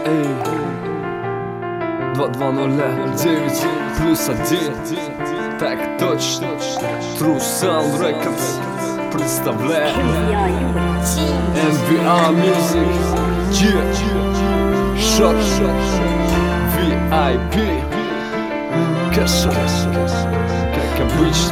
2209+1. Так точно. True Sound Records представляет NVR Music. Shot VIP. Каша, как обычно.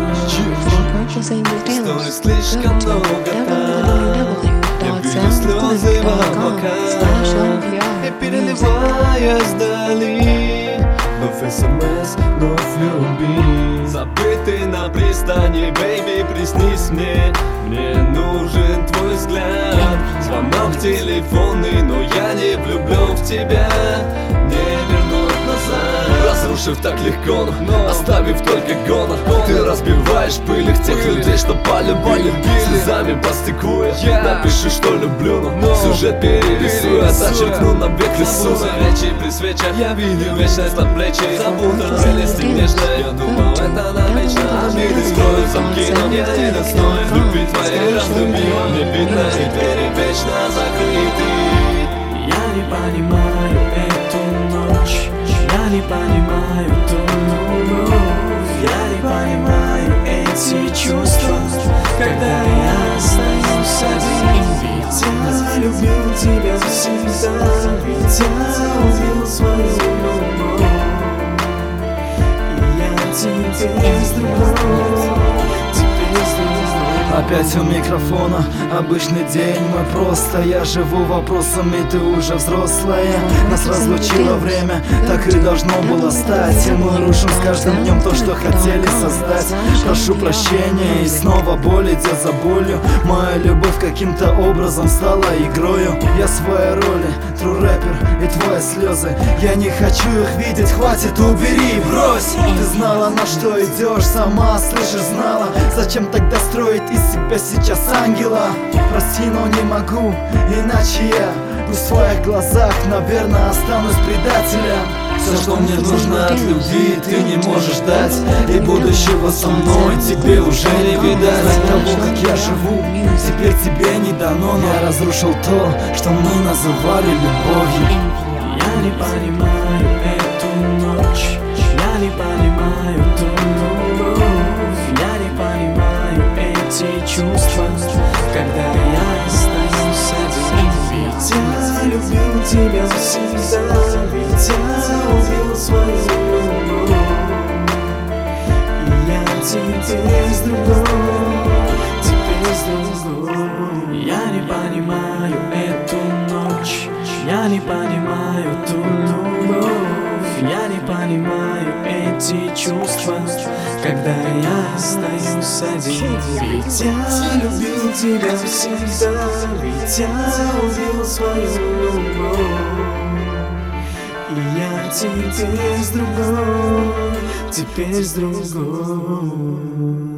Историй слишком много там. Я вижу слезы в облаках и переливаясь вдали, вновь СМС, вновь люби. Забытый на пристани, бэйби, приснись мне. Мне нужен твой взгляд. Звонок телефонный, но я не влюблен в тебя. Не вернуть назад, разрушив так легко, но оставив только гонор. Ты разбиваешь пыль тех людей, что полюбили, слезами постикуя. Напиши, что люблю, но сюжет перерисуя. Зачеркну навек рисунок. Речи при свечах я видел вечность под плечи. Забудь прелести нежной. Я думал, это навечно. Обиды строят замки, но я не достоин любить твои разлюби. Мне видно, и двери вечно закрыты. Я не понимаю эту ночь, я не понимаю ту любовь, я не понимаю эти чувства, когда я остаюсь один. Ведь я любил тебя всегда, ведь я убил свою любовь, и я теперь с другой. Опять у микрофона, обычный день мой просто. Я живу вопросами, ты уже взрослая. Нас разлучило время, так и должно было стать. И мы рушим с каждым днем то, что хотели создать. Прошу прощения, и снова боль идет за болью. Моя любовь каким-то образом стала игрою. Я своей роли, true рэпер и твои слезы. Я не хочу их видеть, хватит, убери, брось. Ты знала, на что идешь, сама, слышишь, знала. Зачем тогда строить из себя сейчас ангела? Прости, но не могу, иначе я в своих глазах, наверное, останусь предателем. Все, что мне нужно от любви, ты не можешь дать. И будущего со мной тебе уже не видать. От того, как я живу, теперь тебе не дано. Но я разрушил то, что мы называли любовью. Я не понимаю эту ночь, я не понимаю ту любовь, я не понимаю эти чувства, когда я остаюсь один. Ведь я любил тебя всегда, ведь я убил свою любовь, и я теперь с другой, теперь с другой. Я не понимаю эту ночь, я не понимаю ту любовь, я не понимаю эти чувства, когда я остаюсь один. Ведь я любил тебя всегда, ведь я убил свою любовь, и я теперь с другой, теперь с другой.